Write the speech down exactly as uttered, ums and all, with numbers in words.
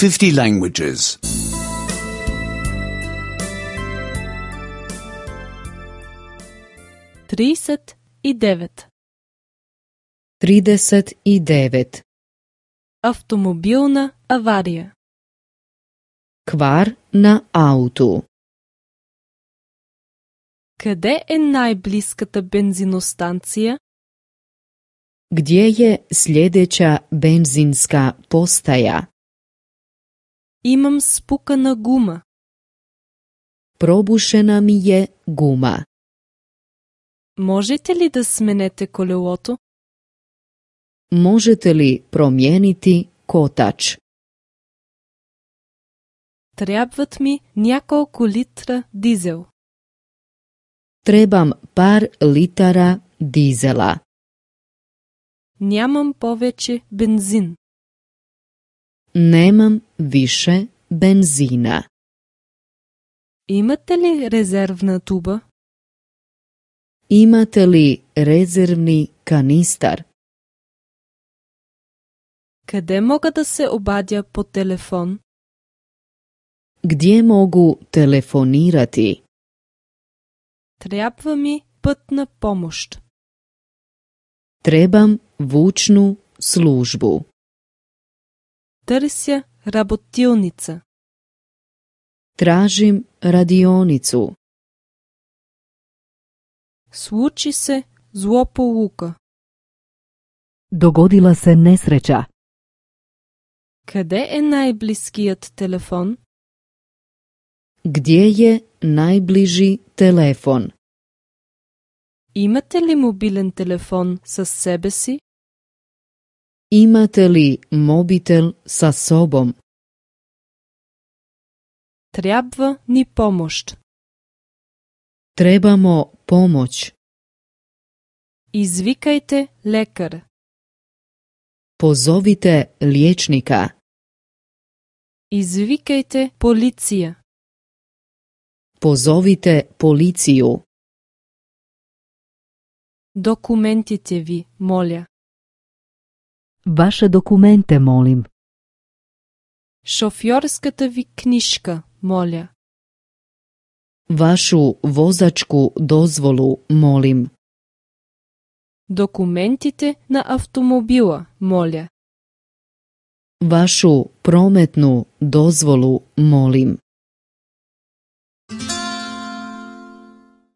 fifty languages. trideset i devet. trideset i devet. Автомобилна авария. Kvar na autu. Къде е най-близката бензиностанция? Gdje je sljedeća benzinska postaja? Имам спукана гума. Probušena mi je guma. Можете ли да сменете колелото? Možete li promijeniti kotač? Трябват ми няколко литра дизел. Trebam par litara dizela. Нямам повече бензин. Nemam više benzina. Имате ли резервна туба? Imate li rezervni kanistar? Къде мога да се обадя по телефон? Gdje mogu telefonirati? Трябва ми пътна помощ. Trebam vučnu službu. Търся работилница. Tražim radionicu. Случи се злополука. Dogodila se nesreća. Къде е най-близкият телефон? Gdje je najbliži telefon? Имате ли мобилен телефон със себе си? Imate li mobitel sa sobom? Трябва ни помощ. Trebamo pomoć. Извикайте лекар. Pozovite liječnika. Извикайте полиция. Pozovite policiju. Документите ви, моля. Vaše dokumente, molim. Шофьорската ви книжка, моля. Vašu vozačku dozvolu, molim. Документите на автомобила, моля. Vašu prometnu dozvolu, molim.